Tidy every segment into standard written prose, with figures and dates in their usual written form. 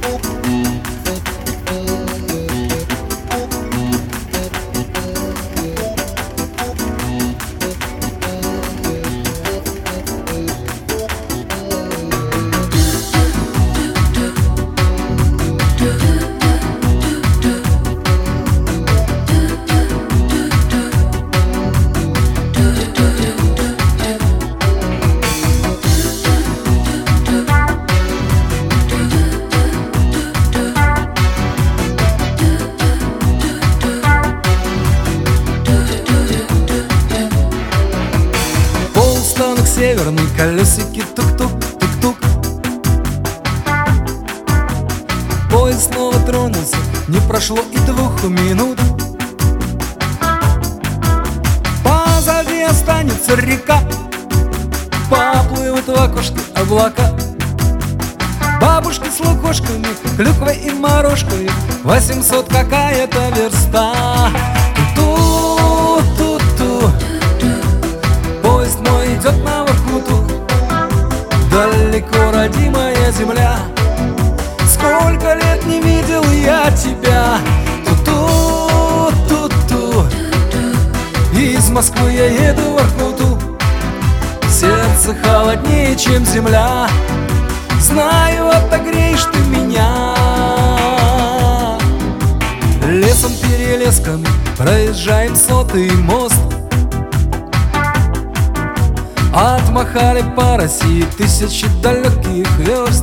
Северные колесики тук-тук, тук-тук. Поезд снова тронулся, не прошло и 2 минут. Позади останется река, поплывут в окошке облака. Бабушки с лукошками, клюквой и морожкой, 800 какая-то верста. Ту-ту-ту-ту. Поезд мой идет на Воркуту, далеко родимая земля. Сколько лет не видел я тебя. Ту-ту-ту-ту. Из Москвы я еду в Воркуту, сердце холоднее, чем земля. Знаю, отогреешь ты меня. Лесом-перелеском проезжаем 100-й мост. Отмахали по России 1000 далеких верст.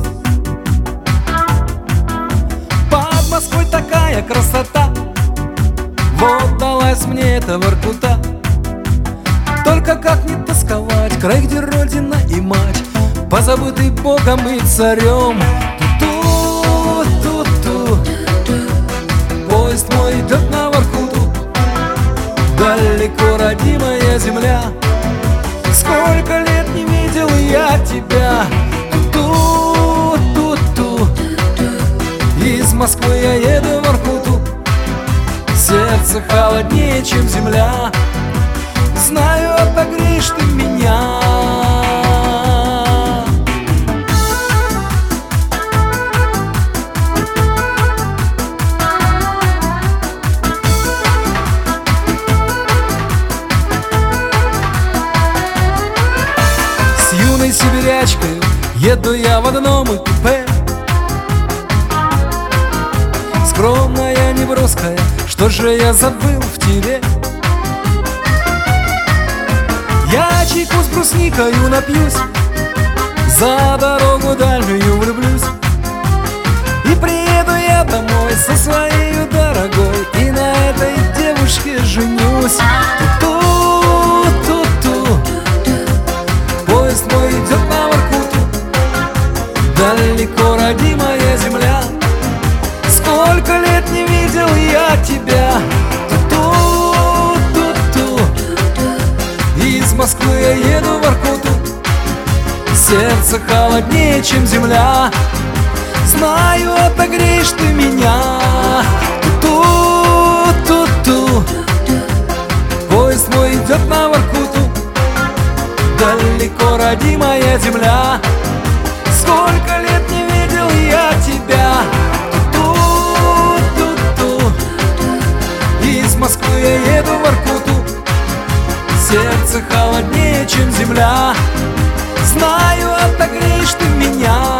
Под Москвой такая красота, вот далась мне эта Воркута. Только как не тосковать, край, где родина и мать, позабытый Богом и царем. Ту-ту-ту-ту. Поезд мой идет на Воркуту, далеко родимая земля. Сколько лет не видел я тебя. Ту-ту-ту. Из Москвы я еду в Воркуту, сердце холоднее, чем земля. Знаю, отогреешь ты меня. Сибирячкой еду я в одном купе. Скромная, неброская, что же я забыл в тебе? Я чайку с брусникою напьюсь, за дорогу дальнюю влюблюсь, и приеду я домой со своей дорогой, и на этой девушке женюсь. Ту-ту-ту-ту. Поезд мой идет на Воркуту, далеко родимая земля. Сколько лет не видел я тебя. Ту-ту-ту. Из Москвы я еду в Воркуту, сердце холоднее, чем земля. Знаю, отогреешь ты меня. Ту-ту-ту. Поезд мой идет на Воркуту, далеко родимая земля. Сколько лет не видел я тебя. Ту-ту-ту. Из Москвы я еду в Воркуту, сердце холоднее, чем земля. Знаю, отогреешь ты меня.